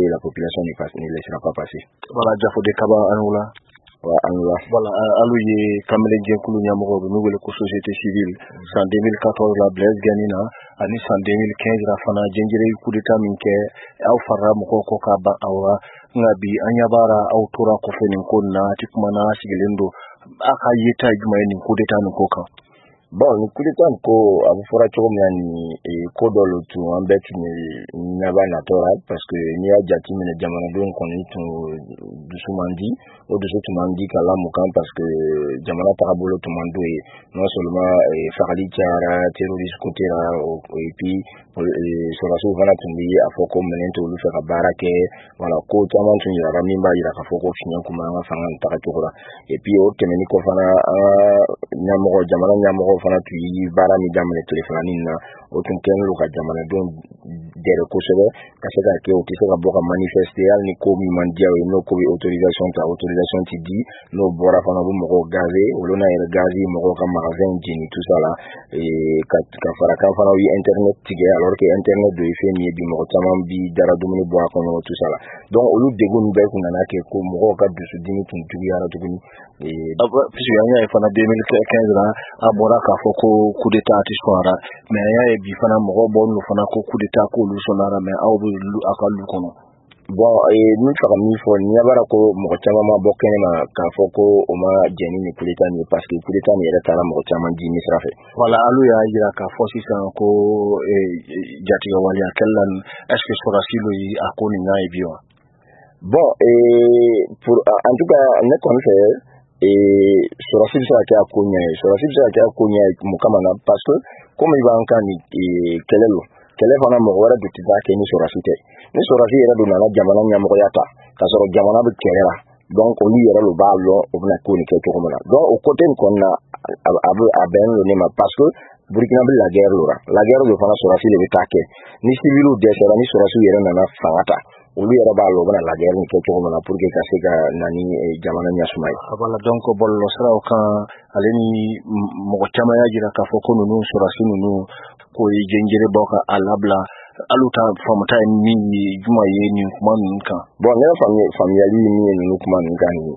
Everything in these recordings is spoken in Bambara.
la population ne laissera pas passer. Voilà, Jafo de Kaba Anoula. Voilà, Alouye Kamele Djekoulou Niamoro, nouvelle société civile, c'est en 2014 la Blaise Ganina, Anis en 2015 la Fana Djengere coup d'état minke, au Farra Moko Kaba Awa, Nabi Anyabara, Autora Kofenin Kona, Tikmana Sigilendo, Aka Yeta Jumain coup d'état Nkoka. Bon, le coup d'état ko abufora chomani kodolo tu ambeti ni naba natora parce que ni a jati mene jamana don koni tu dusumandi o dusu tumandi kala mukan parce que jamana tarabolo tumando non seulement farali tiara terroriste kotera et puis sur la souvana tumbi afoko menento lu fera barake voilà ko tama tunira ramimba ira kafoko kinya kuma fanga tarakura et puis o temeni ko fana nyamoro jamana nyamoro fana tuyi bara mi jamane telefoni na o tun kenlo ka jamana don dere ko sebe ka se ka ke o tise ka boka manifester al ni ko mi mandia no ko autorisation ti di no bora fana bu mo gazé o lona ere gazi mo ka magasin jini tout ça là et ka fara ka fana wi internet tige alors que internet do ife ni bi mo tamam bi dara dumuni bo ko no tout ça là donc o lu degun be ku na ke ko mo ka dusu dimi tun tugi ara tuguni et puis yanya fana 2015 là abora ka foko coup d'état tiswara mais ya bi fana mo bon no fana ko coup d'état ko lu sonara mais awu akalu kono. Bon, nous faisons mille fois, il y a pas de quoi, ma bokene ma kafoko o ma jeni ni kuleta ni parce que kuleta ni era tala mo chama di misra fait. Voilà, alu ya ira ka fosi san ko jati wali akellan est-ce que sera silo yi akoni na ebio. Bon, pour en tout cas, ne connaît sera silo sa ka akonya mukamana parce que comme il va en kan ni kele fana mo wara duti ba ke ni sorasite ni sorasi era do na jamana nyamo yata ka soro jamana be kerera donc on lui era lo ba lo o na ko ni ke to komana donc au côté ko na aben lo ne ma parce que Burkina Faso la guerre do fana sorasi le bitake ni civilu de sera ni sorasi era na fangata o lui era ba lo bana la guerre ni ke to komana pour que ka se ga nani jamana nya sumai voilà donc bollo sera o kan aleni mo chama ya jira ka foko nunu sorasi nunu ko jengere boka alabla aluta famata ni juma ye ni kuma nka bon ne family ni ni kuma nka ni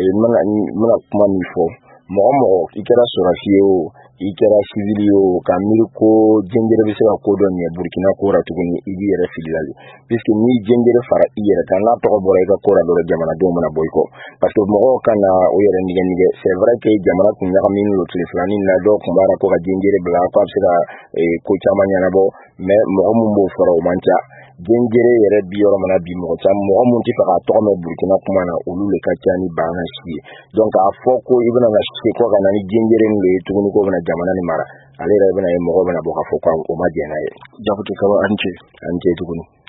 mana kuma ni fo mo ikera sorafio ikera civilio kamiri ko jengere bi sera ko don ne Burkina ko ratuguni idi yere filali puisque ni jengere fara iyere kan la to bore ka ko ra do jamana do mana boyko parce que mo kana o yere nige c'est vrai que jamana kun ya min lo telefoni na do ko bara ko ka jengere bla ko sera ko chama nyana bo mais mo mo fara o mancha jengere yere bioro mana bi mo cham mo mun ti fara to me Burkina kuma na olu le ka chani bana shi donc a foko ibana na shi ko kana ni jengere ni le tuguni ko na jamana ni mara ale ra ibana mo ko bana bo ka foko o ma jena ye jabuti ka ance tuguni